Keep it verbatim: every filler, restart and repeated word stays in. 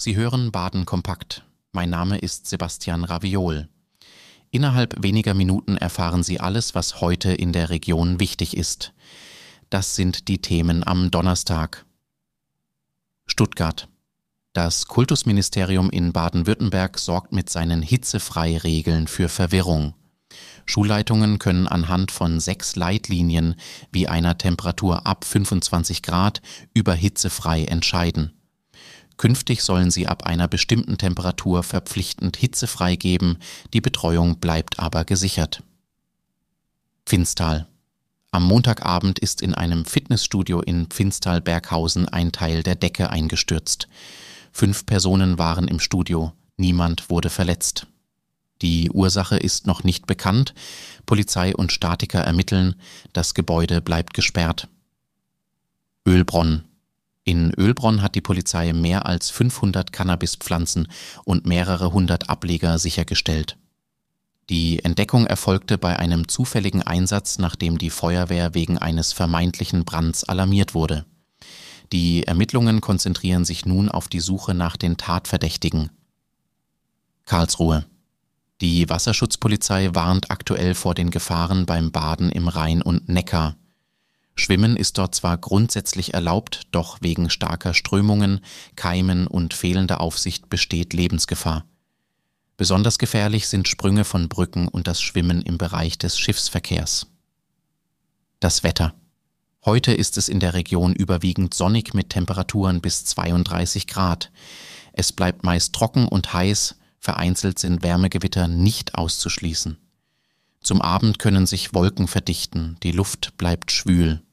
Sie hören Baden kompakt. Mein Name ist Sebastian Raviol. Innerhalb weniger Minuten erfahren Sie alles, was heute in der Region wichtig ist. Das sind die Themen am Donnerstag. Stuttgart. Das Kultusministerium in Baden-Württemberg sorgt mit seinen Hitzefrei-Regeln für Verwirrung. Schulleitungen können anhand von sechs Leitlinien wie einer Temperatur ab fünfundzwanzig Grad über hitzefrei entscheiden. Künftig sollen sie ab einer bestimmten Temperatur verpflichtend hitzefrei geben, die Betreuung bleibt aber gesichert. Pfinstal. Am Montagabend ist in einem Fitnessstudio in Pfinstal-Berghausen ein Teil der Decke eingestürzt. Fünf Personen waren im Studio, niemand wurde verletzt. Die Ursache ist noch nicht bekannt, Polizei und Statiker ermitteln, das Gebäude bleibt gesperrt. Ölbronn. In Ölbronn hat die Polizei mehr als fünfhundert Cannabispflanzen und mehrere hundert Ableger sichergestellt. Die Entdeckung erfolgte bei einem zufälligen Einsatz, nachdem die Feuerwehr wegen eines vermeintlichen Brands alarmiert wurde. Die Ermittlungen konzentrieren sich nun auf die Suche nach den Tatverdächtigen. Karlsruhe. Die Wasserschutzpolizei warnt aktuell vor den Gefahren beim Baden im Rhein und Neckar. Schwimmen ist dort zwar grundsätzlich erlaubt, doch wegen starker Strömungen, Keimen und fehlender Aufsicht besteht Lebensgefahr. Besonders gefährlich sind Sprünge von Brücken und das Schwimmen im Bereich des Schiffsverkehrs. Das Wetter. Heute ist es in der Region überwiegend sonnig mit Temperaturen bis zweiunddreißig Grad. Es bleibt meist trocken und heiß, vereinzelt sind Wärmegewitter nicht auszuschließen. Zum Abend können sich Wolken verdichten, die Luft bleibt schwül.